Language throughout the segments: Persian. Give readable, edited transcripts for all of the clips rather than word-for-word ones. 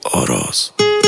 آراز.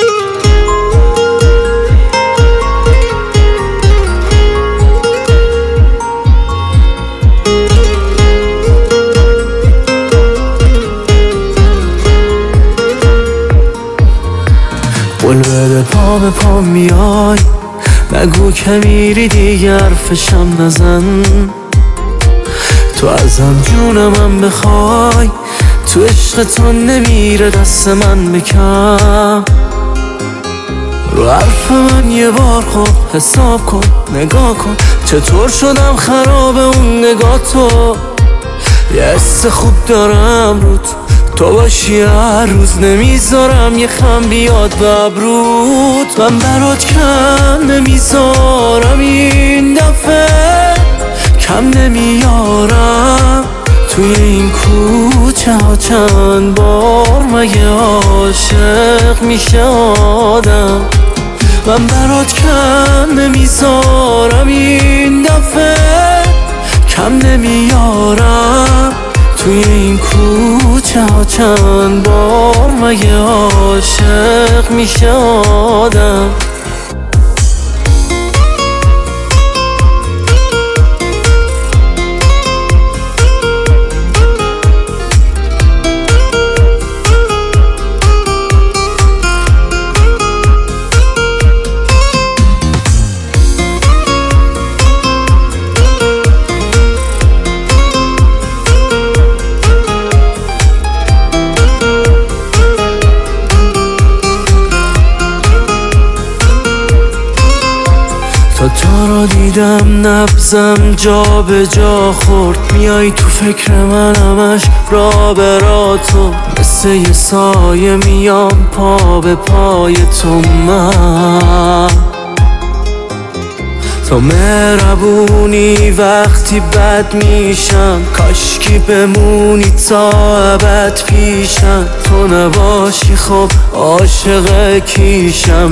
قول بده پا به پا میای، نگو که میری دیگر فشم نزن. تو ازم جونمم بخوای، تو عشق تو نمیره دست من بکن. رو حرف من یه بار خوب حساب کن، نگاه کن چطور شدم خراب اون نگاه تو. یه حس خوب دارم رو تو باشی هر روز، نمیذارم یه خم بیاد به ابروت. من برات کم نمیذارم این دفعه، کم نمیارم. توی این کوچه ها چند بار مگه عاشق میشه آدم. من برات کم نمیذارم این دفعه، کم نمیارم. توی این کوچه ها چند بار مگه عاشق میشه آدم. تا رو دیدم نبضم جا به جا خورد، میای تو فکر من همش را به را تو. مثل یه سایه میام پا به پای تو. من تو مهربونی وقتی بد میشم، کاشکی بمونی تا ابد پیشم. تو نباشی خب عاشق کیشم.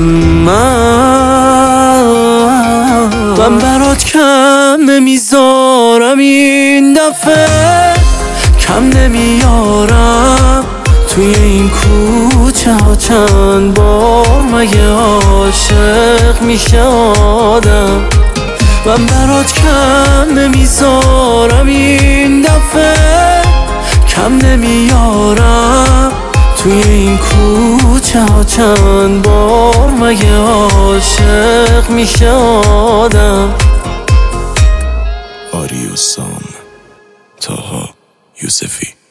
من برات کم نمیذارم این دفعه، کم نمیارم. توی این کوچه ها چند بار مگه عاشق میشه آدم. من برات کم نمیذارم این دفعه، کم نمیارم. توی این کوچه ها چند بار مگه عاشق میشه آدم. آریوسام، طاها یوسفی.